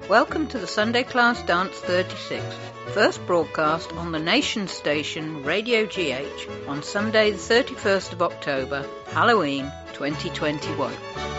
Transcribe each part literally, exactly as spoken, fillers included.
Welcome to the Sunday Class Dance thirty-six, first broadcast on the Nation station Radio G H on Sunday the thirty-first of October, Halloween twenty twenty-one.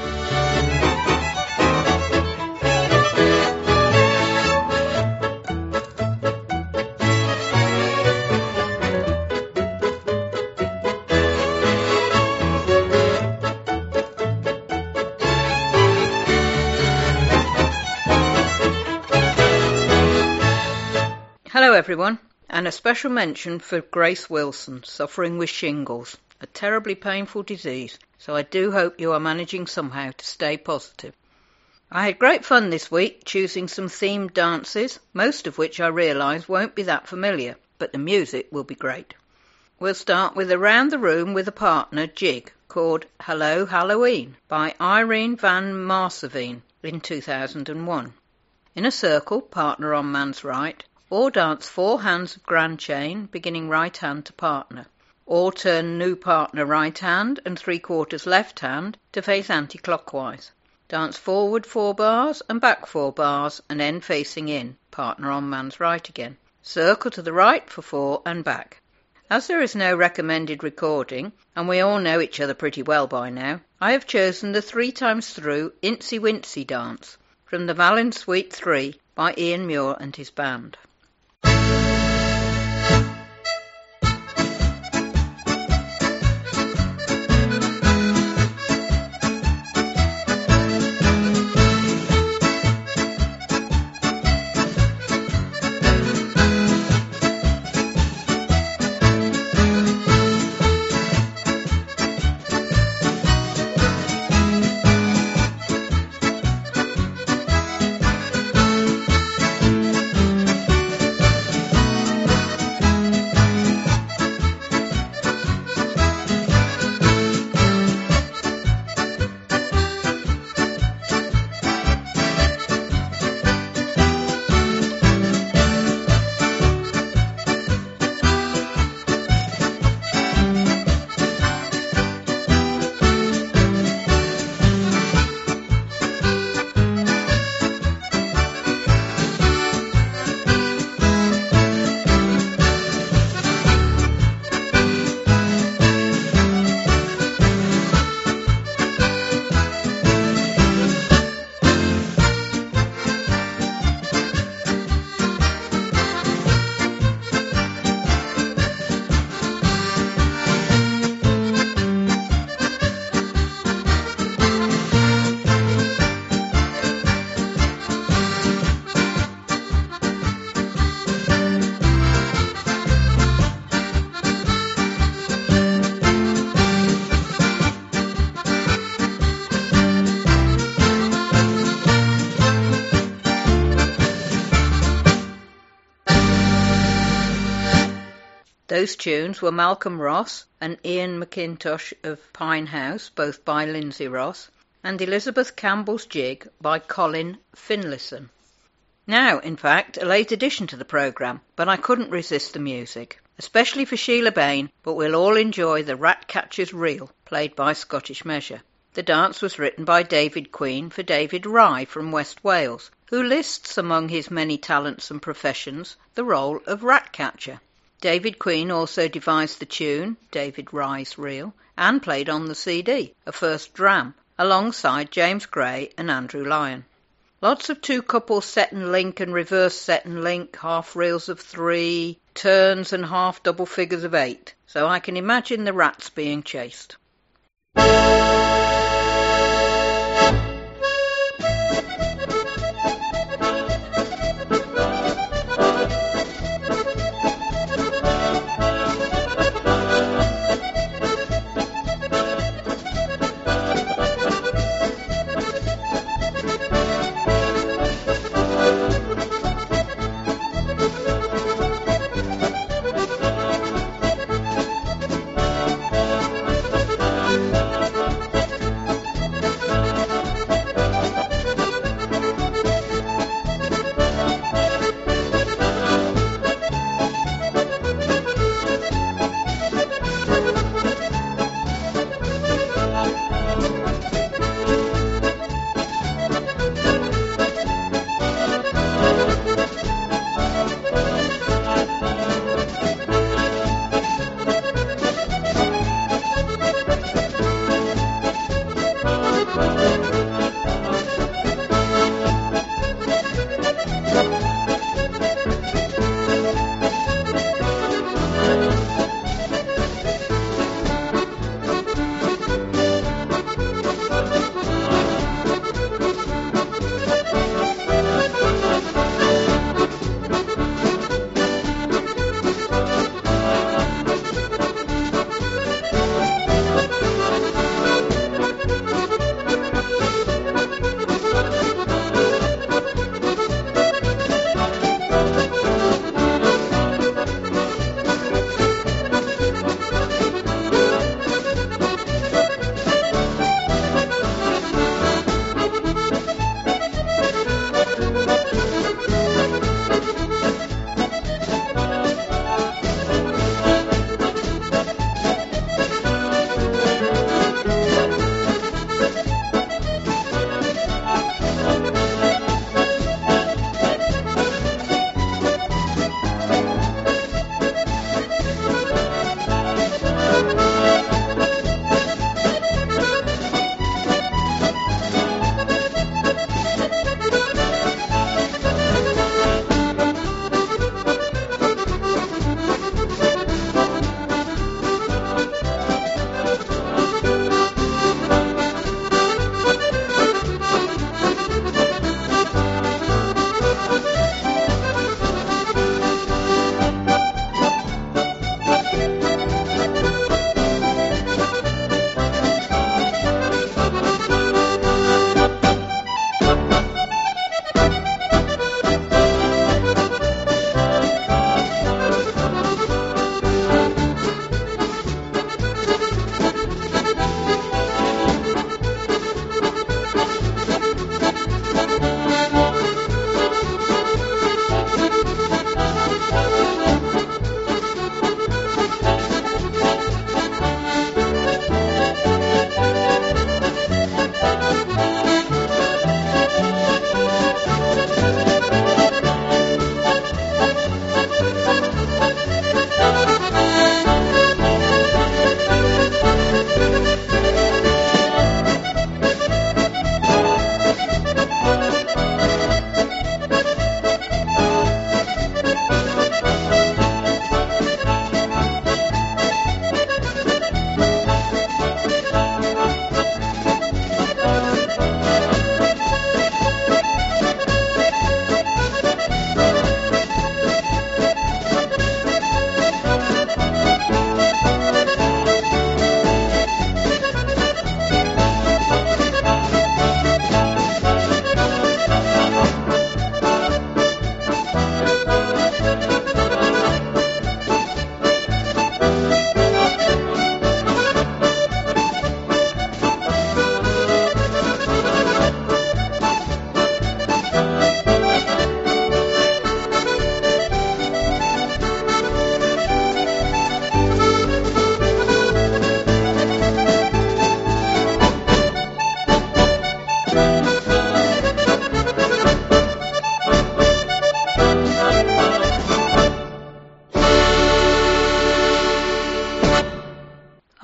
Hello everyone, and a special mention for Grace Wilson, suffering with shingles, a terribly painful disease, so I do hope you are managing somehow to stay positive. I had great fun this week choosing some themed dances, most of which I realise won't be that familiar, but the music will be great. We'll start with Around the Room with a Partner jig called Hello Halloween by Irene van Marseveen in two thousand one. In a circle, partner on man's right, all dance four hands of grand chain, beginning right hand to partner. All turn new partner right hand and three quarters left hand to face anti-clockwise. Dance forward four bars and back four bars and end facing in, partner on man's right again. Circle to the right for four and back. As there is no recommended recording, and we all know each other pretty well by now, I have chosen the three times through Incy Wincy dance from the Valin Suite three by Ian Muir and his band. Those tunes were Malcolm Ross and Ian McIntosh of Pine House, both by Lindsay Ross, and Elizabeth Campbell's Jig by Colin Finlayson. Now, in fact, a late addition to the programme, but I couldn't resist the music, especially for Sheila Bain, but we'll all enjoy the Ratcatcher's Reel, played by Scottish Measure. The dance was written by David Queen for David Rye from West Wales, who lists among his many talents and professions the role of Ratcatcher. David Queen also devised the tune, David Rye's Reel, and played on the C D, a first dram, alongside James Gray and Andrew Lyon. Lots of two-couple set and link and reverse set and link, half reels of three, turns and half double figures of eight, so I can imagine the rats being chased.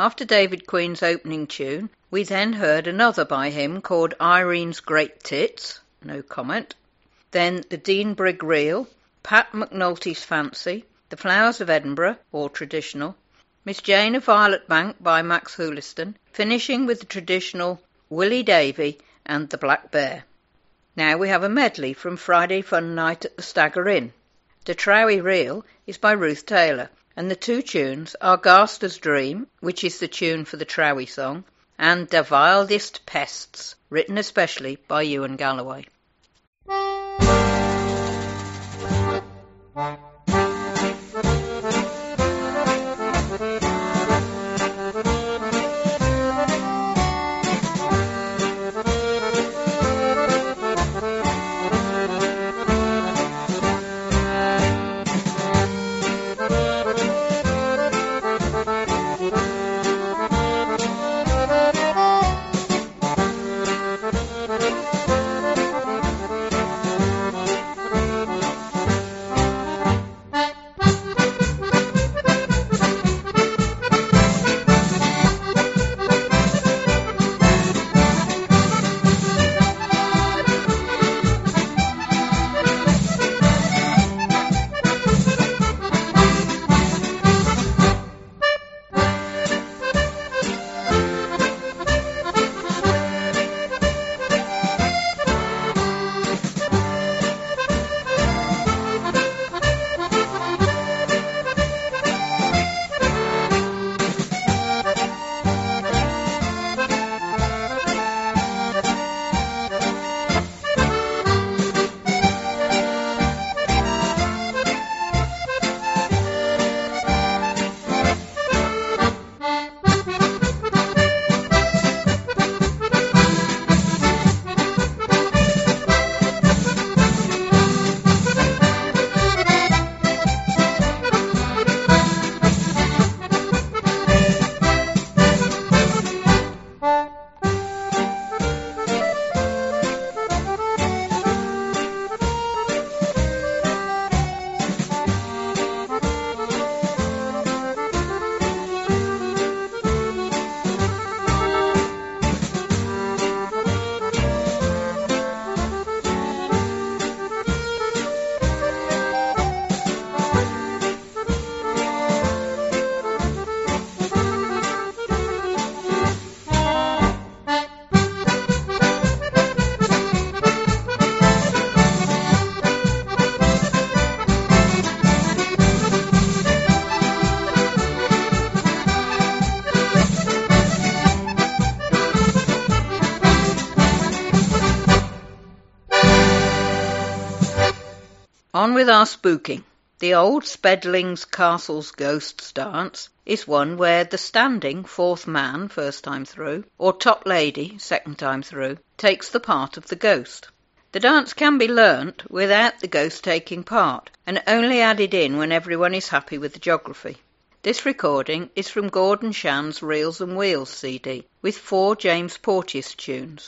After David Queen's opening tune, we then heard another by him called Irene's Great Tits, no comment. Then the Dean Brigg Reel, Pat McNulty's Fancy, The Flowers of Edinburgh, all traditional, Miss Jane of Violet Bank by Max Huliston, finishing with the traditional Willie Davy and The Black Bear. Now we have a medley from Friday Fun Night at the Stagger Inn. The Trowie Reel is by Ruth Taylor, and the two tunes are Garster's Dream, which is the tune for the Trowie song, and De Wildest Pests, written especially by Ewan Galloway. On with our spooking. The old Spedlings Castles Ghosts dance is one where the standing fourth man first time through, or top lady second time through, takes the part of the ghost. The dance can be learnt without the ghost taking part, and only added in when everyone is happy with the geography. This recording is from Gordon Shan's Reels and Wheels C D, with four James Porteous tunes.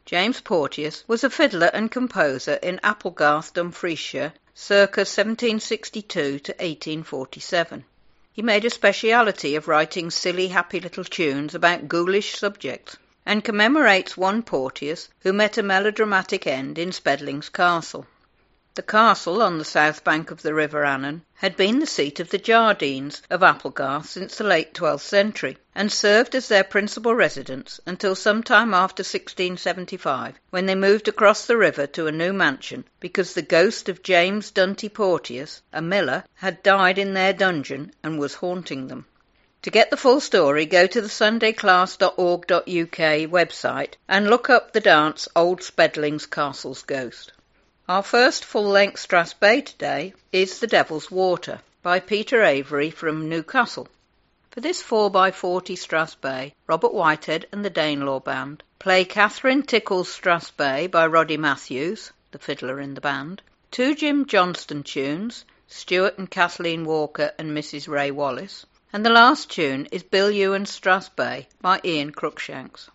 James Porteous was a fiddler and composer in Applegarth, Dumfriesshire, circa seventeen sixty-two to eighteen forty-seven. He made a speciality of writing silly, happy little tunes about ghoulish subjects, and commemorates one Porteous who met a melodramatic end in Spedlings Castle. The castle, on the south bank of the River Annan, had been the seat of the Jardines of Applegarth since the late twelfth century, and served as their principal residence until some time after sixteen seventy-five, when they moved across the river to a new mansion, because the ghost of James Dunty Porteous, a miller, had died in their dungeon and was haunting them. To get the full story, go to the sunday class dot org dot U K website and look up the dance Old Spedlings Castle's Ghost. Our first full-length Strathspey today is The Devil's Water by Peter Avery from Newcastle. For this four by forty Strathspey, Robert Whitehead and the Danelaw Band play Catherine Tickle's Strathspey by Roddy Matthews, the fiddler in the band, two Jim Johnston tunes, Stuart and Kathleen Walker and Missus Ray Wallace, and the last tune is Bill Ewan's Strathspey by Ian Cruikshanks.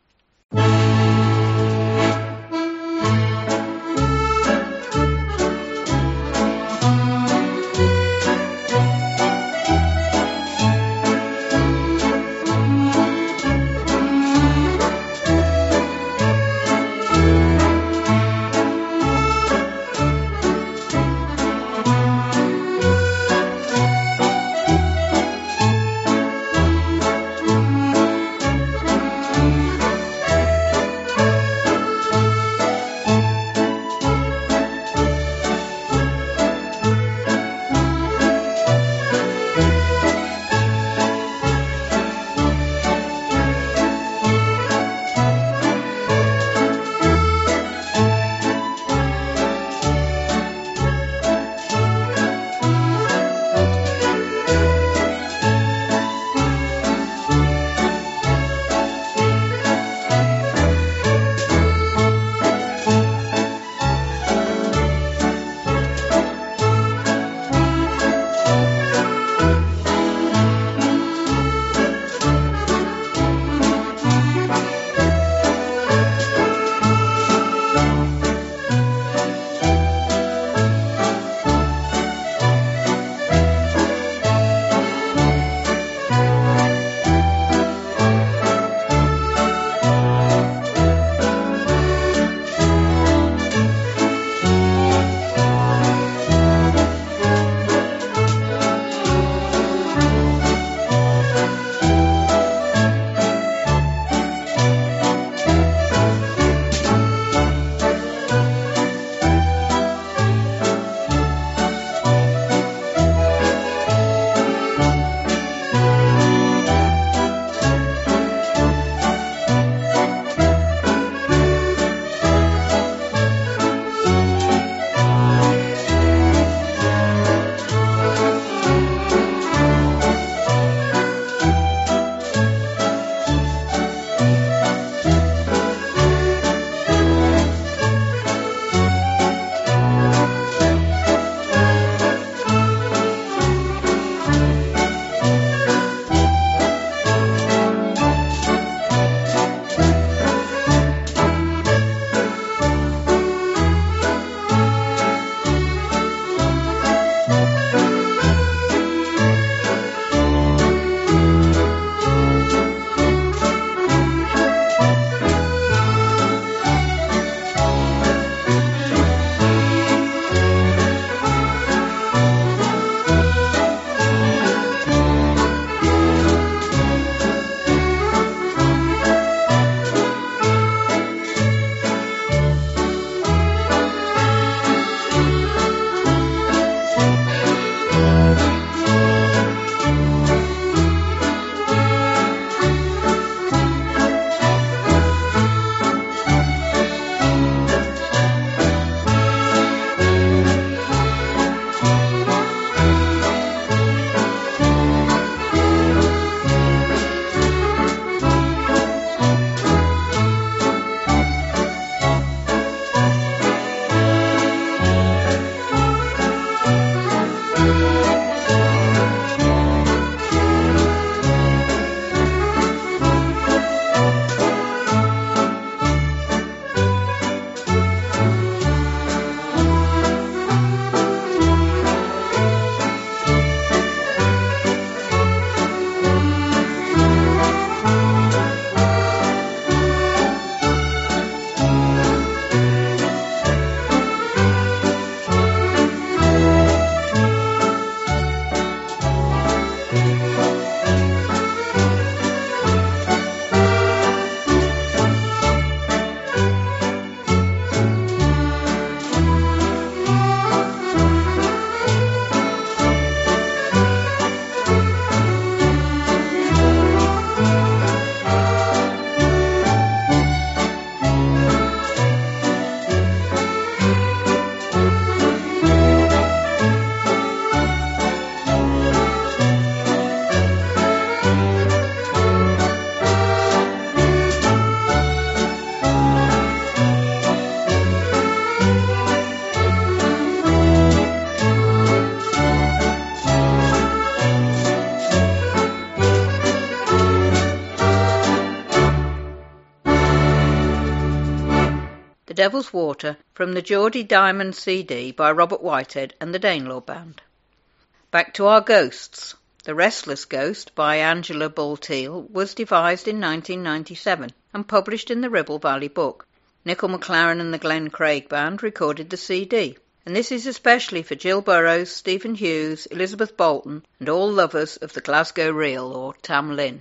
The Devil's Water from the Geordie Diamond C D by Robert Whitehead and the Danelaw Band. Back to our ghosts. The Restless Ghost by Angela Bulteel was devised in nineteen ninety-seven and published in the Ribble Valley Book. Nickel McLaren and the Glen Craig Band recorded the C D, and this is especially for Jill Burrows, Stephen Hughes, Elizabeth Bolton, and all lovers of the Glasgow Reel or Tam Lin.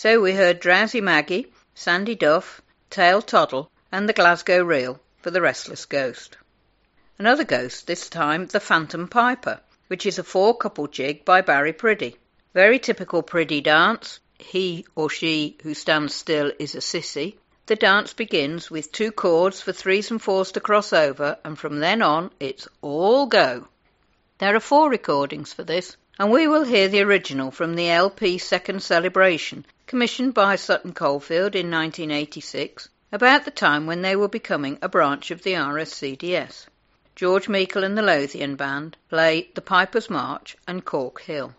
So we heard Drowsy Maggie, Sandy Duff, Tail Toddle, and the Glasgow Reel for the Restless Ghost. Another ghost, this time the Phantom Piper, which is a four-couple jig by Barry Priddy. Very typical Priddy dance. He or she who stands still is a sissy. The dance begins with two chords for threes and fours to cross over, and from then on it's all go. There are four recordings for this, and we will hear the original from the L P Second Celebration, commissioned by Sutton Coldfield in nineteen eighty-six, about the time when they were becoming a branch of the R S C D S. George Meikle and the Lothian Band play The Piper's March and Cork Hill.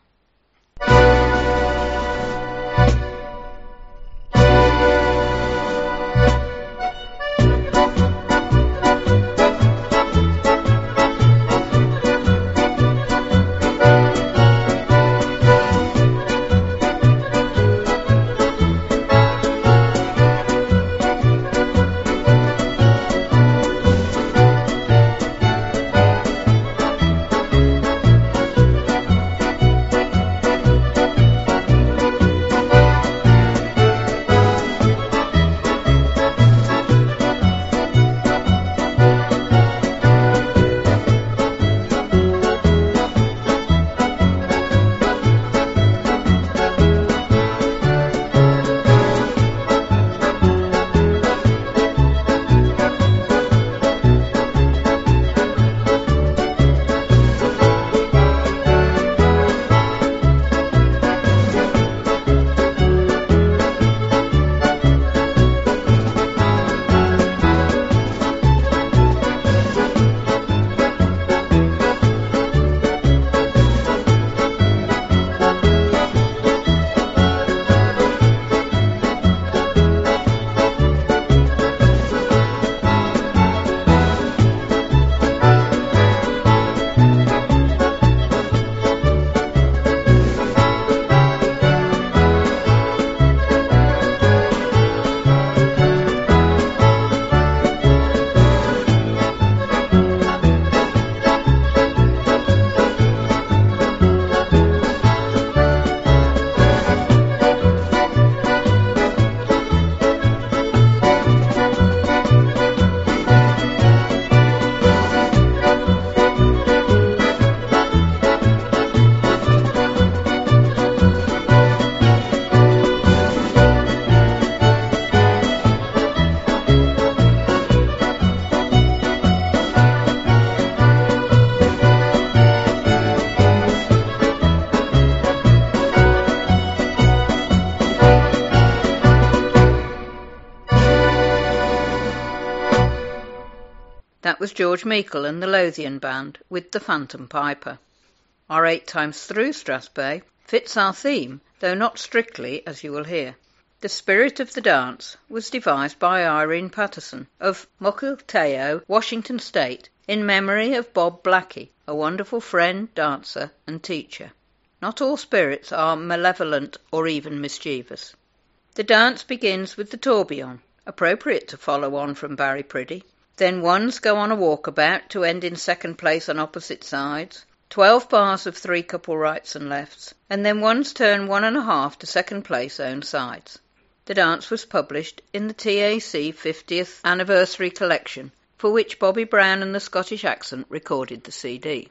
That was George Meikle and the Lothian Band with the Phantom Piper. Our eight times through Strathspey fits our theme, though not strictly, as you will hear. The spirit of the dance was devised by Irene Patterson of Mukilteo, Washington State, in memory of Bob Blackie, a wonderful friend, dancer and teacher. Not all spirits are malevolent or even mischievous. The dance begins with the tourbillon, appropriate to follow on from Barry Priddy. Then ones go on a walkabout to end in second place on opposite sides, twelve bars of three couple rights and lefts, and then ones turn one and a half to second place own sides. The dance was published in the T A C fiftieth Anniversary Collection, for which Bobby Brown and the Scottish Accent recorded the C D.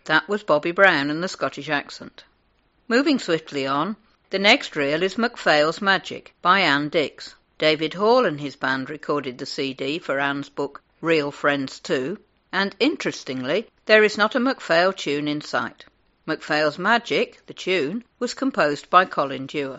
That was Bobby Brown and the Scottish accent. Moving swiftly on, the next reel is MacPhail's Magic by Anne Dix. David Hall and his band recorded the C D for Anne's book Real Friends two, and interestingly, there is not a MacPhail tune in sight. MacPhail's Magic, the tune, was composed by Colin Dewar.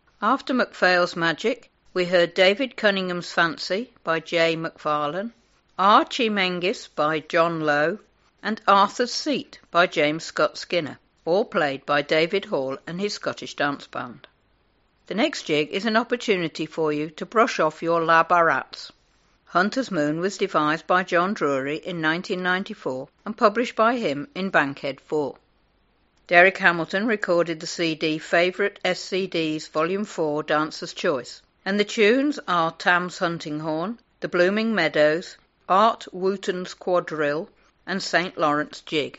After MacPhail's Magic, we heard David Cunningham's Fancy by J. McFarlane, Archie Menzies by John Lowe, and Arthur's Seat by James Scott Skinner, all played by David Hall and his Scottish Dance Band. The next jig is an opportunity for you to brush off your La Barats. Hunter's Moon was devised by John Drury in nineteen ninety-four and published by him in Bankhead four. Derek Hamilton recorded the C D Favourite S C Ds Volume four Dancer's Choice, and the tunes are Tam's Hunting Horn, The Blooming Meadows, Art Wooton's Quadrille, and Saint Lawrence Jig.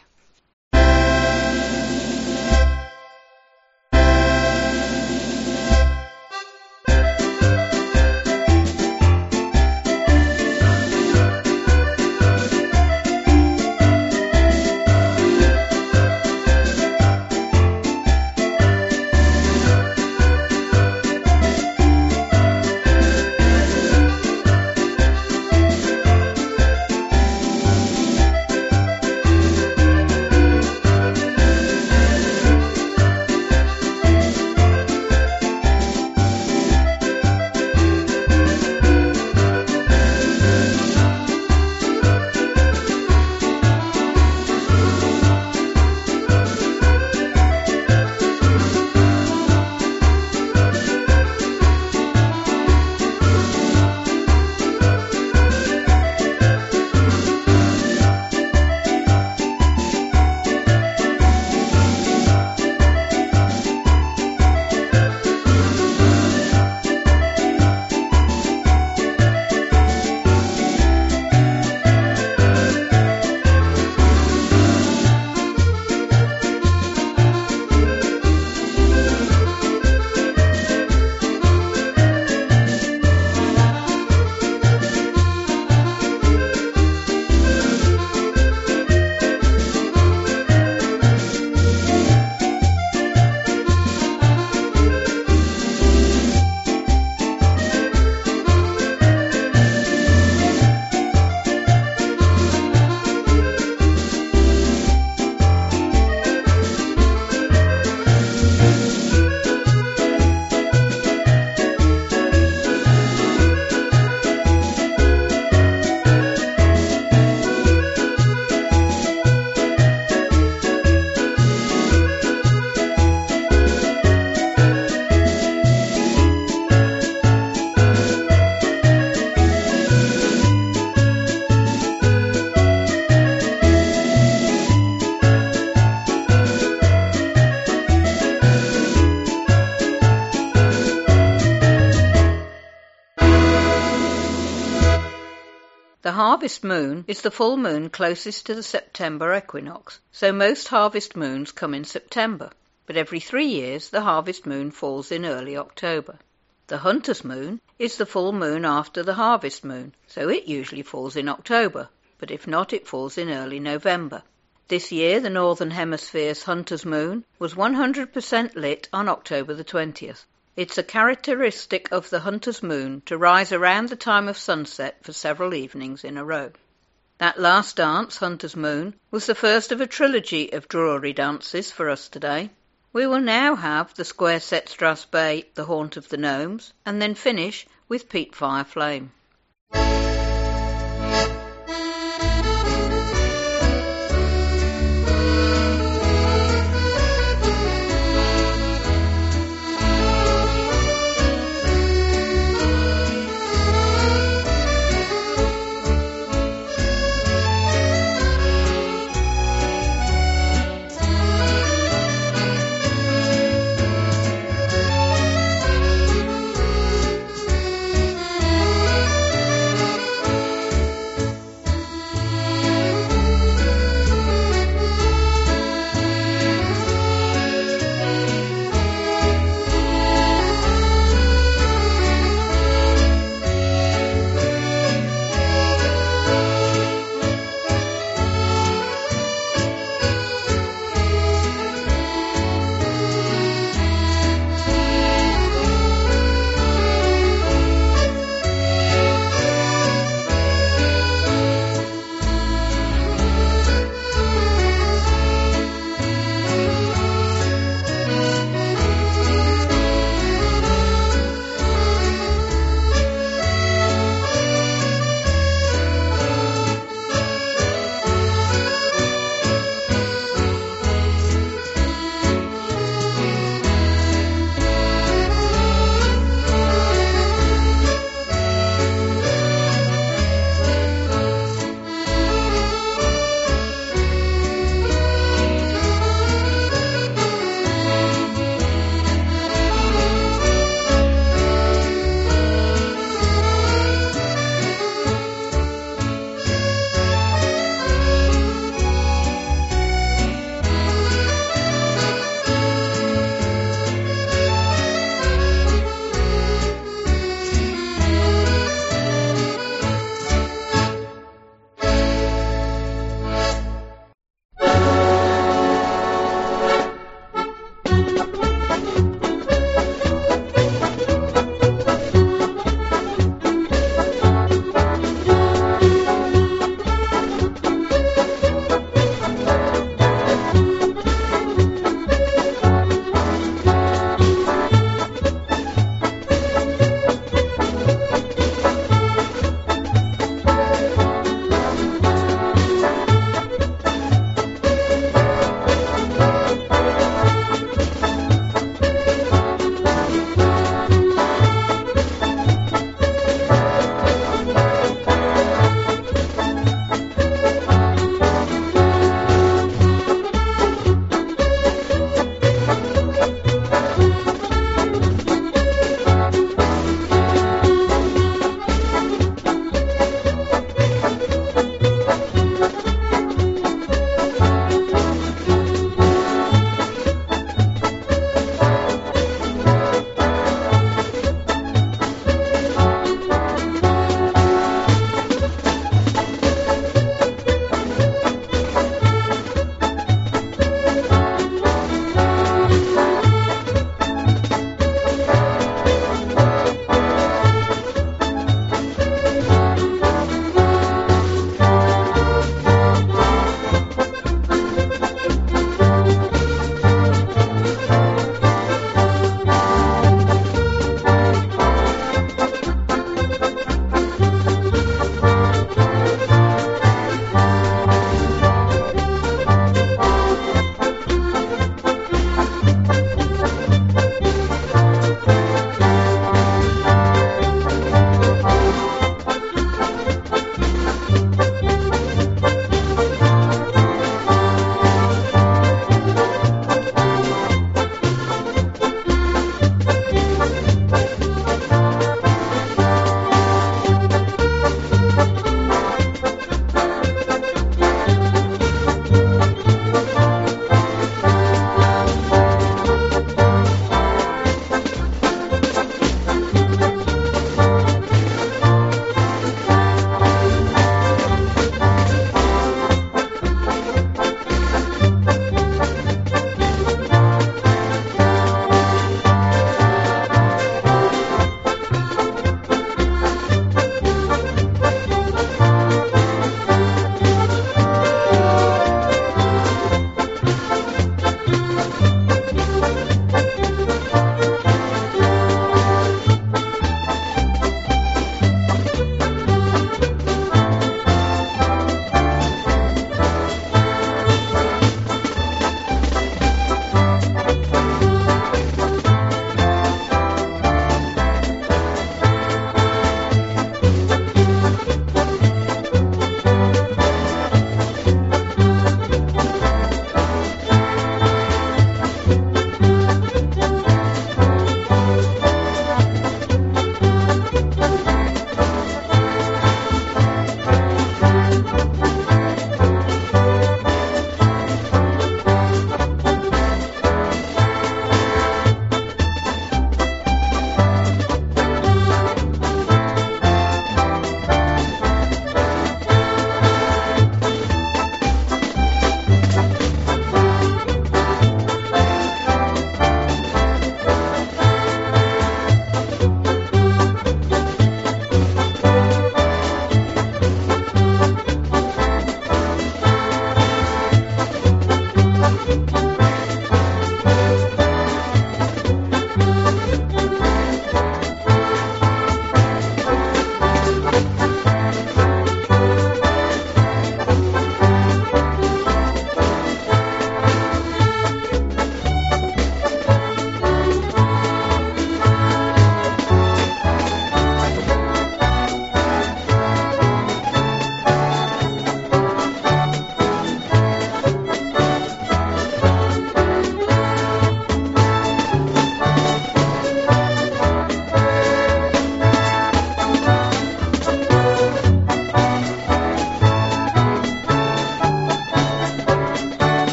The harvest moon is the full moon closest to the September equinox, so most harvest moons come in September, but every three years the harvest moon falls in early October. The hunter's moon is the full moon after the harvest moon, so it usually falls in October, but if not, it falls in early November. This year the Northern Hemisphere's hunter's moon was one hundred percent lit on October the twentieth. It's a characteristic of the hunter's moon to rise around the time of sunset for several evenings in a row. That last dance, Hunter's Moon, was the first of a trilogy of Drury dances for us today. We will now have the Square Set Strathspey, The Haunt of the Gnomes, and then finish with Peat Fire Flame.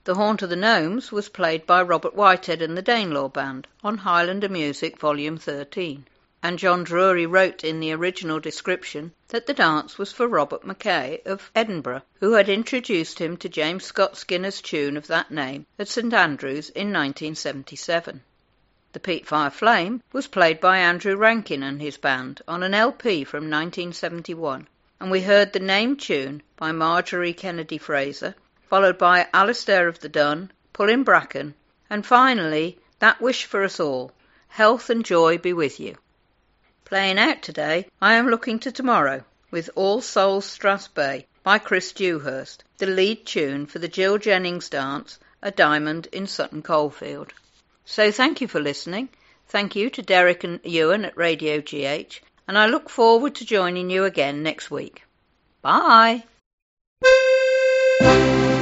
The Haunt of the Gnomes was played by Robert Whitehead and the Danelaw Band on Highlander Music Volume thirteen, and John Drury wrote in the original description that the dance was for Robert Mackay of Edinburgh, who had introduced him to James Scott Skinner's tune of that name at St Andrews in nineteen seventy-seven. The Peat Fire Flame was played by Andrew Rankin and his band on an L P from nineteen seventy-one, and we heard the name tune by Marjorie Kennedy Fraser, followed by Alistair of the Dun, Pullin Bracken, and finally That Wish for Us All, Health and Joy Be With You. Playing out today, I am looking to tomorrow with All Souls Strathspey by Chris Dewhurst, the lead tune for the Jill Jennings dance, A Diamond in Sutton Coldfield. So thank you for listening. Thank you to Derek and Ewan at Radio G H, and I look forward to joining you again next week. Bye!